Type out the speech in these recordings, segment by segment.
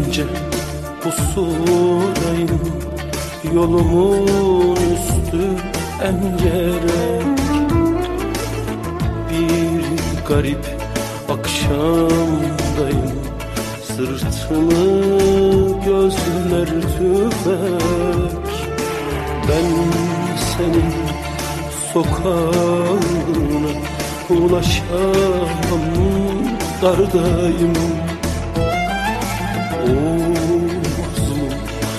ince pusudayım, yolumun üstü engerek. Bir garip akşamdayım, sırtımı gözler tüfek. Ben senin sokağına ulaşamam, dardayım. O mazlum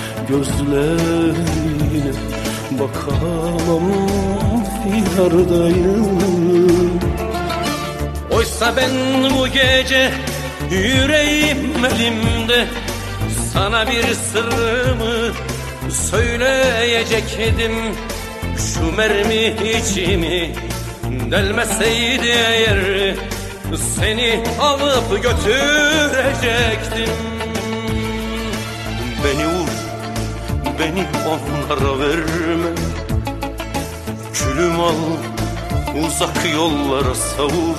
gözlerine bakamam, fiyardayım. Oysa ben bu gece yüreğim elimde, sana bir sırrımı söyleyecektim. Şu mermi içimi delmeseydi eğer, seni alıp götürecektim. Beni vur, beni onlara verme, külüm al, uzak yollara savur.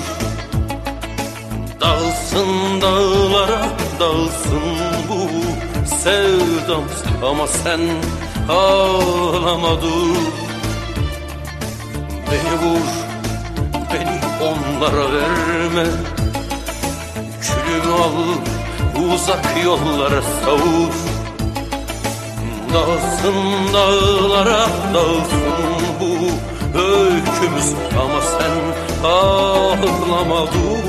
Dağılsın dağlara, dağılsın bu sevdam, ama sen ağlama dur. Beni vur, beni onlara verme, külümü al, uzak yollara savur. Dağılsın dağlara, dağılsın bu öykümüz, ama sen ağlama dur.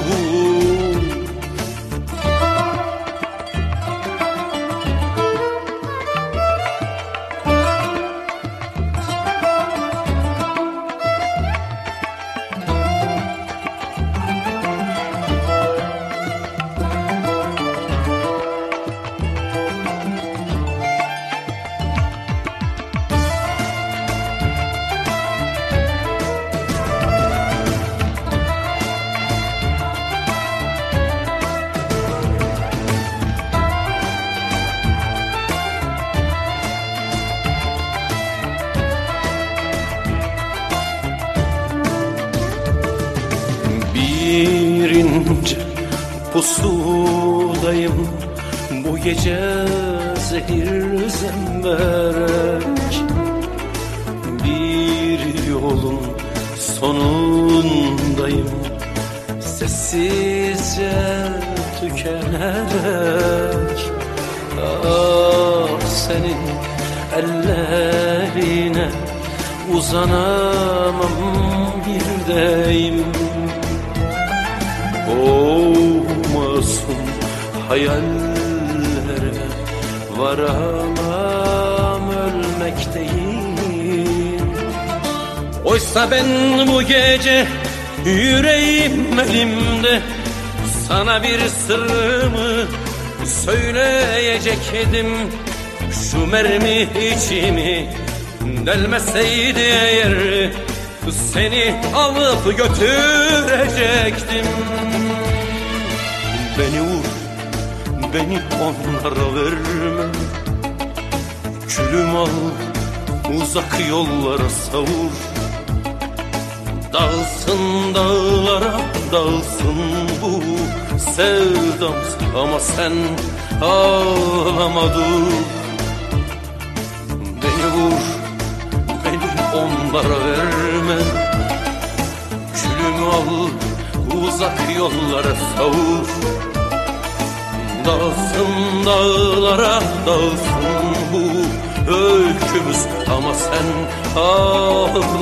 Bir ince pusudayım, bu gece zehir zemberek. Bir yolun sonundayım, sessizce tükenerek. Ah, senin ellerine uzanamam bir deyim. O masum hayallere varamam, ölmekteyim. Oysa ben bu gece yüreğim elimde, sana bir sırrımı söyleyecektim. Şu mermi içimi delmeseydi eğer, seni alıp götürecektim. Beni vur, beni onlara verme, külüm al, uzak yollara savur. Dağılsın dağlara, dağılsın bu sevdam, ama sen ağlama dur. Beni vur, beni onlara verme, külümü al, uzak yollara savur. Dağılsın dağlara, dağılsın bu öykümüz, ama sen ağlama